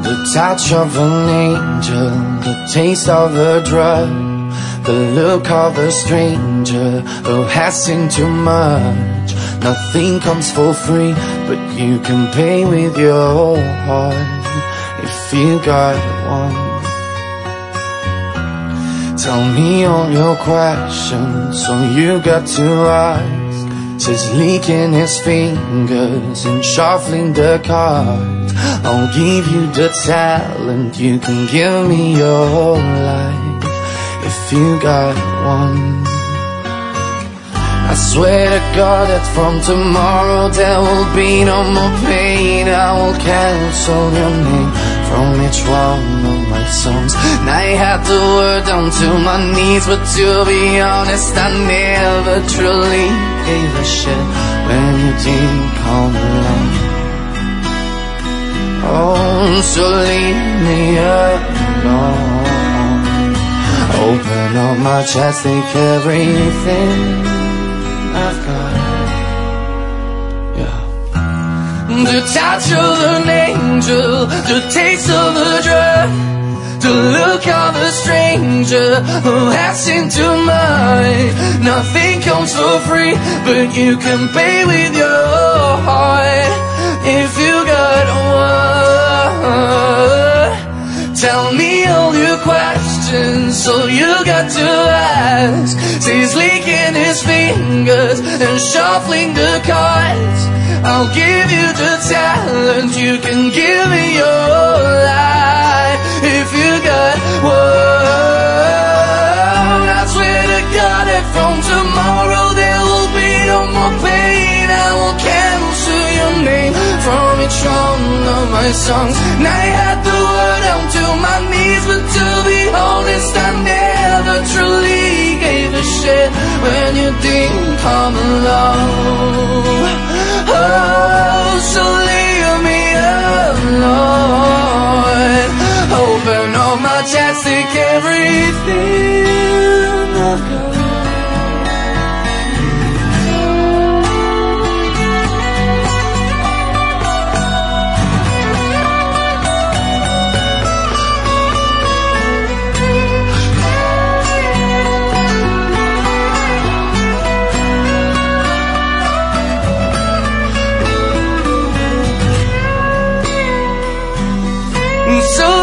The touch of an angel, the taste of a drug, the look of a stranger who has seen too much. Nothing comes for free, but you can pay with your whole heart if you got one. Tell me all your questions, so you got to ask. Says licking his fingers and shuffling the cards. I'll give you the talent, you can give me your whole life if you got one. I swear to God that from tomorrow there will be no more pain. I will cancel your name from each one of my songs. And I had the word down to my knees, but to be honest, I never truly gave a shit when you didn't come along. Oh, so leave me alone. Open up my chest, take everything I've got. Yeah. The touch of an angel, the taste of a drug, the look of a stranger who has seen too much. Nothing comes for free, but you can pay with your heart if you got one. Tell me all your questions, so you got to ask. He's licking his fingers and shuffling the cards. I'll give you the talent, you can give me your life if you got one. I swear to God that from tomorrow there will be no more pain. I will cancel your name from each one of my songs. And I had the word down to my knees, but to be honest, I never truly gave a shit when you didn't come along. Oh, so leave me alone. Open up my chest, take everything I've got. So